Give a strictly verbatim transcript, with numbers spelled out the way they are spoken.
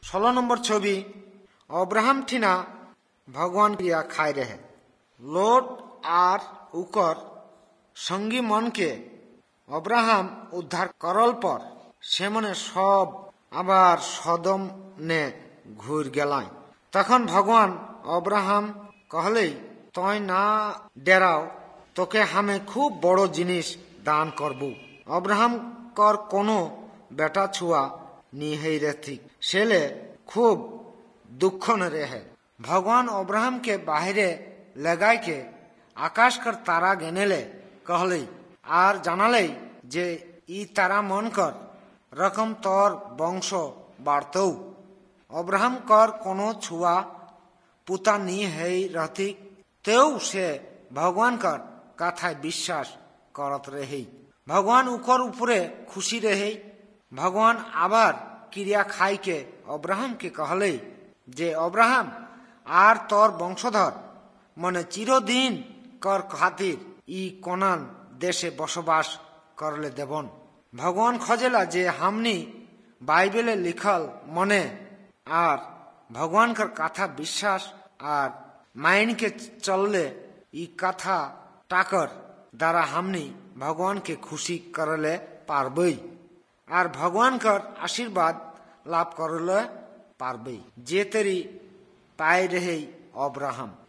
ষোলো নম্বর ছবি অব্রাহাম ঠিনা ভগবান ক্রিয়া খাই রহে লোট আর উকর সঙ্গী মনকে অব্রাহাম উদ্ধার করল পর সে মনে সব আবার সদম নে ঘুর গেলায়। তখন ভগবান অব্রাহাম কহলেই তই না ডেরাও, তোকে হামে খুব বড় জিনিস দান করব। অব্রাহাম কর কোনো বেটা ছুয়া নি হই রেথি সেলে খুব দুঃখ ন রেহে। ভগবান অব্রাহাম के बाहरे लगाय के आकाश कर तारा गेनेले कहले আর জানালে যে ই তারা মন কর রকম তোর বংশ বাড়তৌ। অব্রাহাম কর কোনো ছুয়া পুতা নি হই রথি তেও সে ভগবান কর কথায় বিশ্বাস করত রেহি। ভগবান উকর উপরে খুশি রেহি। ভগবান আবার ক্রিয়া খাই के অব্রাহাম के कहले যে অব্রাহাম আর তোর বংশধর মনে চিরদিন কর খাতির ই কোনান দেশে বসবাস করলে দেবন। ভগবান খজেলা যে হামনি বাইবেলে লিখল মনে আর ভগবান কর কথা বিশ্বাস আর মাইন के চললে ই কথা টাকর দ্বারা হামনি ভগবান के খুশি করলে পারবই আর ভগবান কর আশীর্বাদ লাভ করলে পারবই যে তেরি পাই রহে অব্রাহাম।